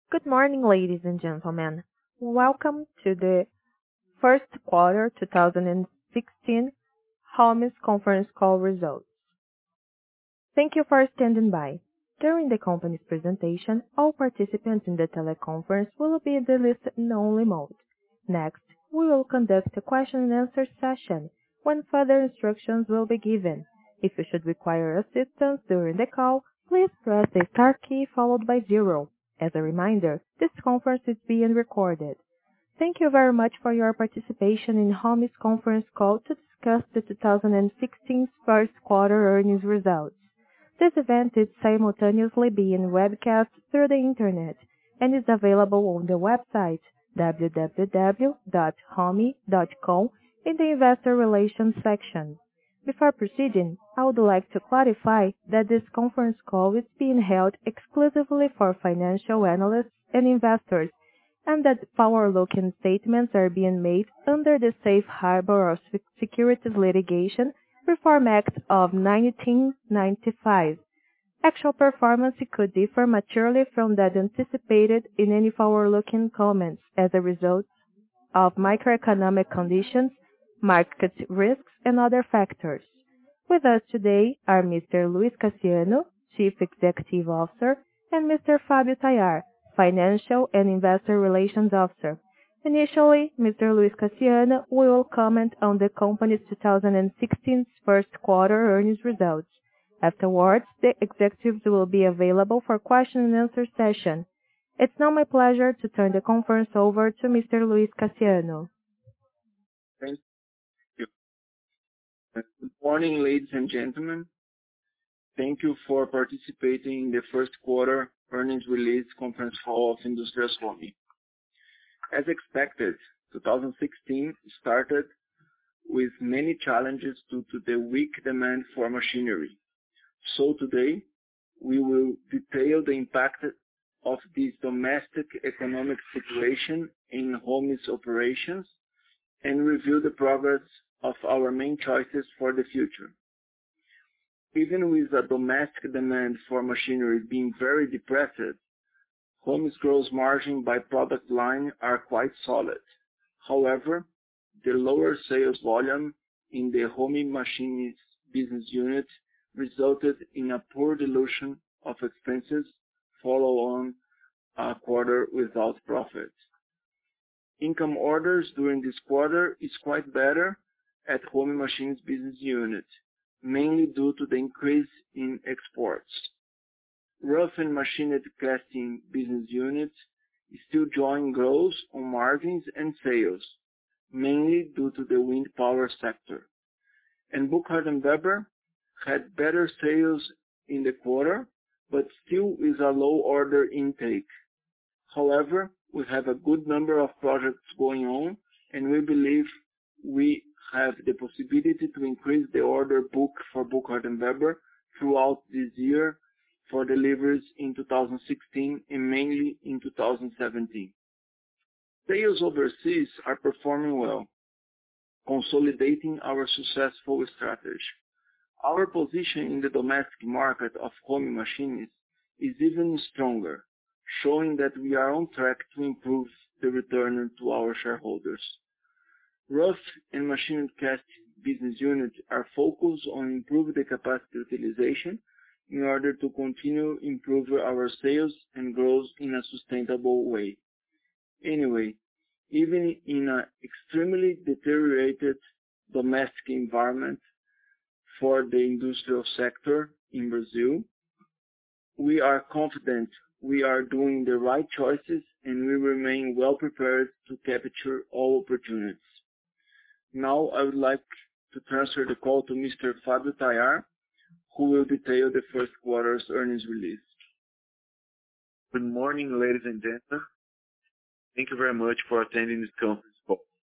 Good morning, ladies and gentlemen. Welcome to the first quarter 2016 Holmes conference call results. Thank you for standing by. During the company's presentation, all participants in the teleconference will be in the listen-only mode. Next, we will conduct a question and answer session when further instructions will be given. If you should require assistance during the call, please press the star key followed by 0. As a reminder, this conference is being recorded. Thank you very much for your participation in Holmes conference call to discuss the 2016 first quarter earnings results. This event is simultaneously being webcast through the internet and is available on the website www.home.com in the Investor Relations section. Before proceeding, I would like to clarify that this conference call is being held exclusively for financial analysts and investors, and that forward-looking statements are being made under the Safe Harbor of Securities Litigation Reform Act of 1995. Actual performance could differ materially from that anticipated in any forward-looking comments as a result of microeconomic conditions, market risks, and other factors. With us today are Mr. Luis Cassiano, Chief Executive Officer, and Mr. Fabio Tayar, Financial and Investor Relations Officer. Initially, Mr. Luis Cassiano will comment on the company's 2016 first quarter earnings results. Afterwards, the executives will be available for question and answer session. It's now my pleasure to turn the conference over to Mr. Luis Cassiano. Thank you. Good morning, ladies and gentlemen. Thank you for participating in the first quarter earnings release conference call of Industrias Home. As expected, 2016 started with many challenges due to the weak demand for machinery. So today, we will detail the impact of this domestic economic situation in Home's operations and review the progress of our main choices for the future. Even with a domestic demand for machinery being very depressed, Home's gross margin by product line are quite solid. However, the lower sales volume in the Home Machines business unit resulted in a poor dilution of expenses follow on a quarter without profit. Income orders during this quarter is quite better at Home Machines business unit, mainly due to the increase in exports. Rough and machined casting business unit is still drawing growth on margins and sales, mainly due to the wind power sector. And Burkhardt & Weber had better sales in the quarter, but still is a low order intake. However, we have a good number of projects going on, and we believe we have the possibility to increase the order book for Burkhardt & Weber throughout this year for deliveries in 2016 and mainly in 2017. Sales overseas are performing well, consolidating our successful strategy. Our position in the domestic market of Home Machines is even stronger, showing that we are on track to improve the return to our shareholders. Rough and machined casting business units are focused on improving the capacity utilization in order to continue improving our sales and growth in a sustainable way. Anyway, even in an extremely deteriorated domestic environment for the industrial sector in Brazil, we are confident we are doing the right choices and we remain well prepared to capture all opportunities. Now I would like to transfer the call to Mr. Fabio Tayar, who will detail the first quarter's earnings release. Good morning, ladies and gentlemen. Thank you very much for attending this conference call.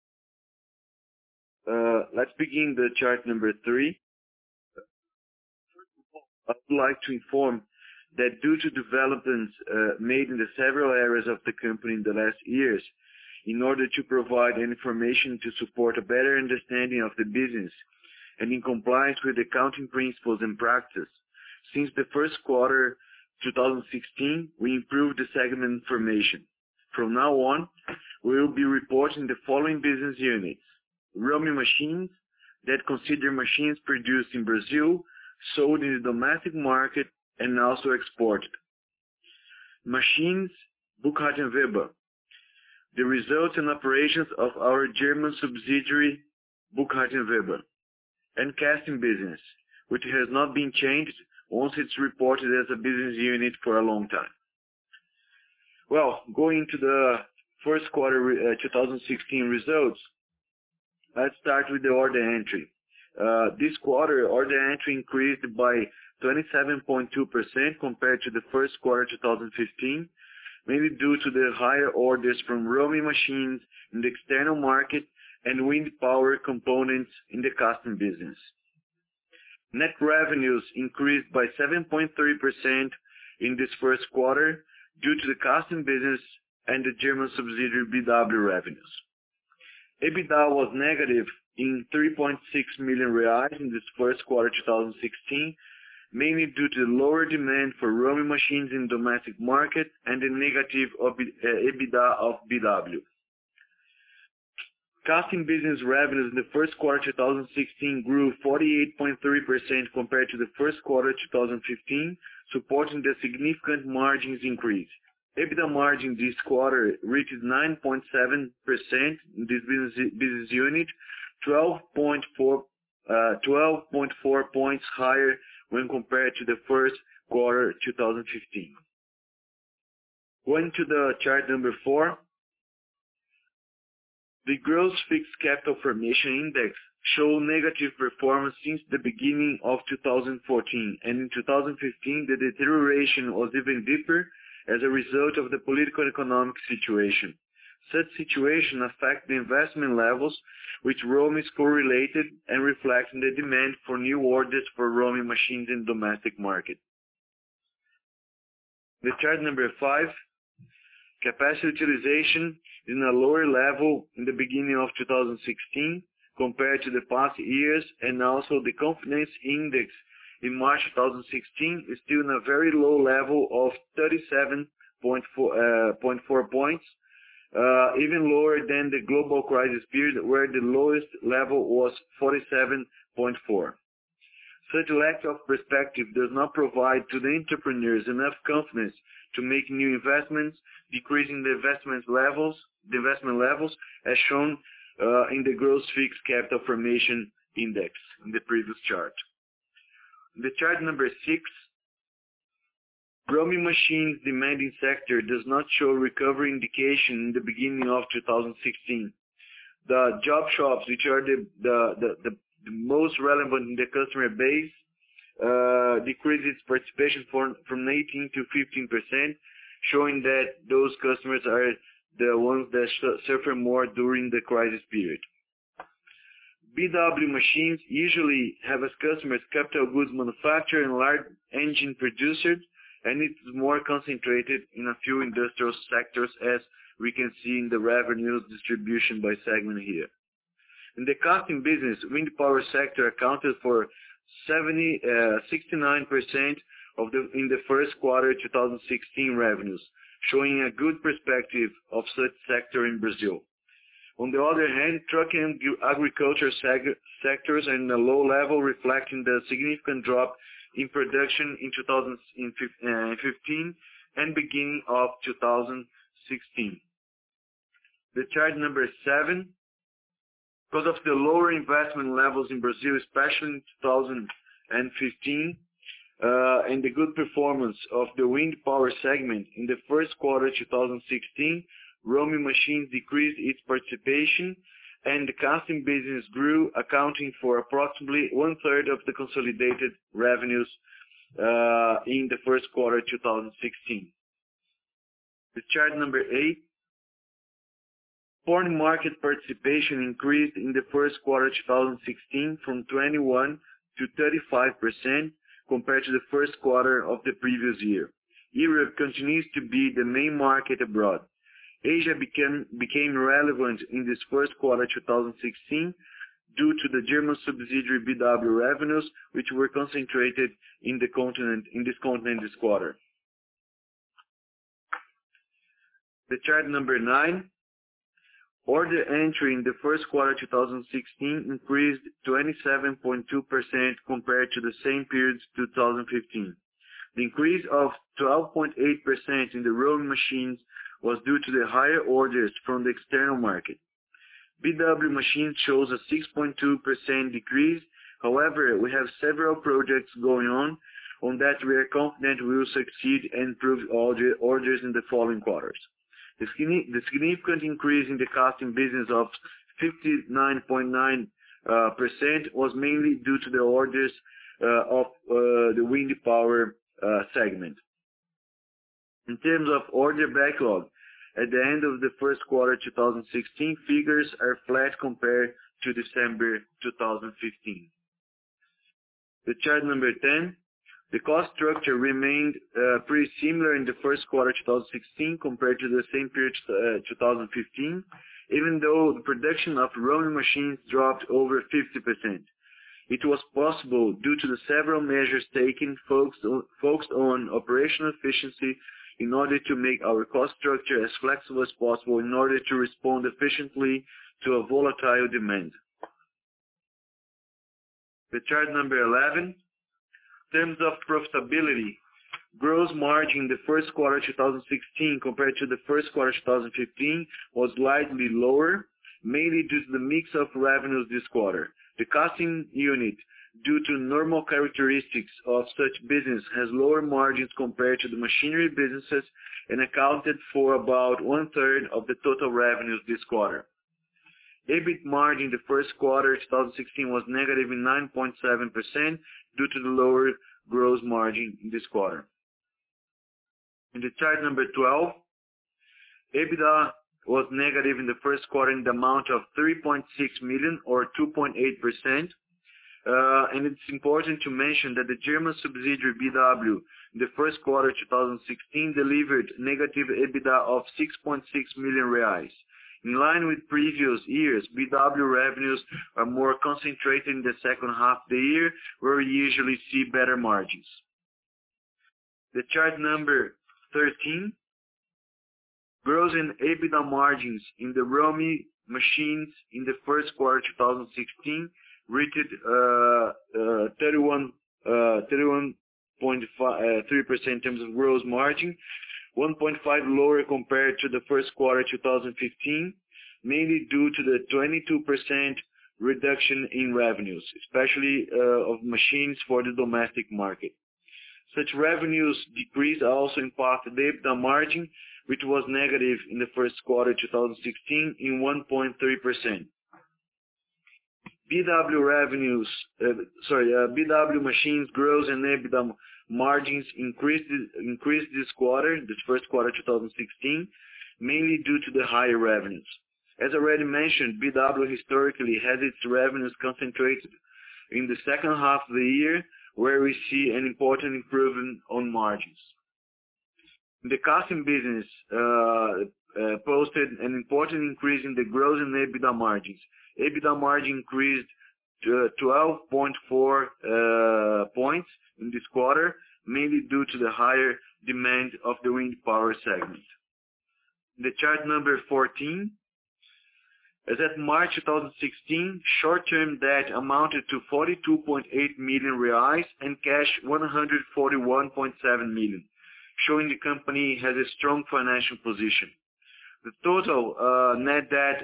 Let's begin the chart number 3. First of all, I would like to inform that due to developments made in the several areas of the company in the last years, in order to provide information to support a better understanding of the business and in compliance with accounting principles and practice, since the first quarter 2016, we improved the segment information. From now on, we will be reporting the following business units: roaming machines, that consider machines produced in Brazil, sold in the domestic market, and also exported. Machines, Burkhardt & Weber, the results and operations of our German subsidiary, Burkhardt & Weber. And casting business, which has not been changed once it's reported as a business unit for a long time. Well, going to the first quarter 2016 results, let's start with the order entry. This quarter, order entry increased by 27.2% compared to the first quarter 2015, mainly due to the higher orders from roaming machines in the external market and wind power components in the casting business. Net revenues increased by 7.3% in this first quarter due to the casting business and the German subsidiary BW revenues. EBITDA was negative in 3.6 million reais in this first quarter 2016, mainly due to the lower demand for roaming machines in the domestic market and the negative EBITDA of BW. Casting business revenues in the first quarter 2016 grew 48.3% compared to the first quarter 2015, supporting the significant margins increase. EBITDA margin this quarter reached 9.7% in this business unit, 12.4 points higher when compared to the first quarter 2015. Going to the chart number 4. The gross fixed capital formation index showed negative performance since the beginning of 2014, and in 2015 the deterioration was even deeper as a result of the political and economic situation. Such situation affect the investment levels, which roaming is correlated and reflecting the demand for new orders for roaming machines in the domestic market. The chart number 5. Capacity utilization is in a lower level in the beginning of 2016 compared to the past years, and also the confidence index in March 2016 is still in a very low level of 37.4 points, even lower than the global crisis period where the lowest level was 47.4. Such lack of perspective does not provide to the entrepreneurs enough confidence to make new investments, decreasing the investment levels as shown in the gross fixed capital formation index in the previous chart. In the chart number 6, roaming machines demanding sector does not show recovery indication in the beginning of 2016. The job shops, which are the most relevant in the customer base, decreased its participation from 18 to 15%, showing that those customers are the ones that suffer more during the crisis period. BW machines usually have as customers capital goods manufacturer and large engine producers, and it is more concentrated in a few industrial sectors, as we can see in the revenues distribution by segment here. In the casting business, wind power sector accounted for 69% in the first quarter 2016 revenues, showing a good perspective of such sector in Brazil. On the other hand, truck and agriculture sectors are in a low level, reflecting the significant drop in production in 2015 and beginning of 2016. The chart number 7. Because of the lower investment levels in Brazil, especially in 2015, and the good performance of the wind power segment in the first quarter 2016, roaming machines decreased its participation, and the casting business grew, accounting for approximately 1/3 of the consolidated revenues in the first quarter 2016. The chart number 8. Foreign market participation increased in the first quarter 2016 from 21 to 35% compared to the first quarter of the previous year. Europe continues to be the main market abroad. Asia became relevant in this first quarter 2016 due to the German subsidiary BW revenues, which were concentrated in this continent this quarter. The chart number 9. Order entry in the first quarter 2016 increased 27.2% compared to the same period 2015. The increase of 12.8% in the rowing machines was due to the higher orders from the external market. BW machines shows a 6.2% decrease. However, we have several projects going on that we are confident we will succeed and improve orders in the following quarters. The significant increase in the casting business of 59.9% was mainly due to the orders of the wind power segment. In terms of order backlog, at the end of the first quarter 2016, figures are flat compared to December 2015. The chart number 10. The cost structure remained pretty similar in the first quarter 2016 compared to the same period 2015, even though the production of rowing machines dropped over 50%. It was possible due to the several measures taken focused on operational efficiency in order to make our cost structure as flexible as possible in order to respond efficiently to a volatile demand. The chart number 11. In terms of profitability, gross margin in the first quarter 2016 compared to the first quarter 2015 was slightly lower, mainly due to the mix of revenues this quarter. The casting unit, due to normal characteristics of such business, has lower margins compared to the machinery businesses and accounted for about 1/3 of the total revenues this quarter. EBIT margin in the first quarter 2016 was negative in 9.7% due to the lower gross margin in this quarter. In the chart number 12, EBITDA was negative in the first quarter in the amount of 3.6 million or 2.8%. And it's important to mention that the German subsidiary BW in the first quarter 2016 delivered negative EBITDA of 6.6 million reais. In line with previous years, BW revenues are more concentrated in the second half of the year, where we usually see better margins. The chart number 13. Gross and EBITDA margins in the rowing machines in the first quarter 2016 reached 31.3% in terms of gross margin, 1.5 lower compared to the first quarter 2015, mainly due to the 22% reduction in revenues, especially of machines for the domestic market. Such revenues decrease also impacted the EBITDA margin, which was negative in the first quarter 2016 in 1.3%. BW machines gross and EBITDA margins increased this quarter, this first quarter 2016, mainly due to the higher revenues. As already mentioned, BW historically has its revenues concentrated in the second half of the year, where we see an important improvement on margins. The casting business posted an important increase in the gross and EBITDA margins. EBITDA margin increased to 12.4 points in this quarter, mainly due to the higher demand of the wind power segment. The chart number 14. As at March 2016, short-term debt amounted to 42.8 million reais and cash 141.7 million, showing the company has a strong financial position. The total net debt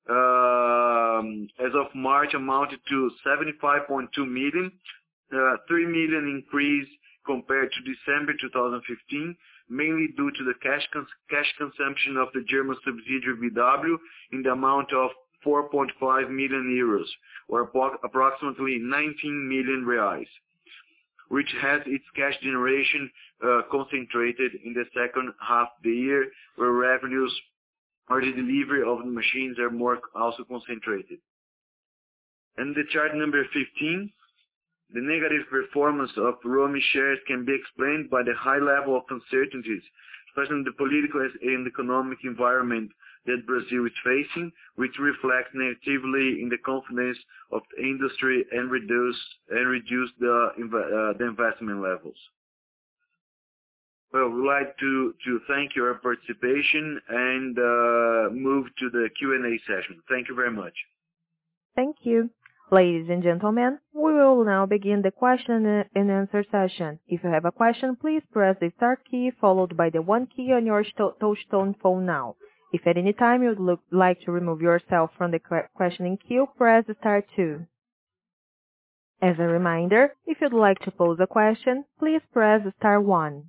as of March amounted to 75.2 million, 3 million increase compared to December 2015, mainly due to the cash consumption of the German subsidiary BW in the amount of 4.5 million euros, or approximately 19 million reais, which has its cash generation concentrated in the second half of the year, where revenues or the delivery of the machines are more also concentrated. And the chart number 15. The negative performance of Romi shares can be explained by the high level of uncertainties, especially in the political and economic environment that Brazil is facing, which reflects negatively in the confidence of the industry and reduce the investment levels. Well, we'd like to thank your participation and move to the Q&A session. Thank you very much. Thank you. Ladies and gentlemen, we will now begin the question and answer session. If you have a question, please press the star key followed by the 1 key on your touch-tone phone now. If at any time you'd like to remove yourself from the questioning queue, press star 2. As a reminder, if you'd like to pose a question, please press star 1.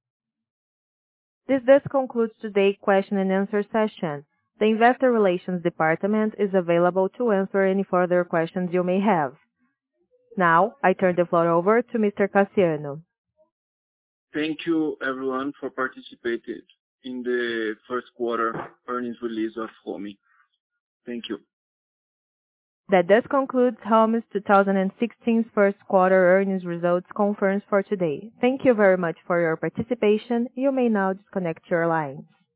This does conclude today's question and answer session. The Investor Relations Department is available to answer any further questions you may have. Now, I turn the floor over to Mr. Cassiano. Thank you, everyone, for participating in the first quarter earnings release of Home. Thank you. That does conclude Home's 2016 first quarter earnings results conference for today. Thank you very much for your participation. You may now disconnect your lines.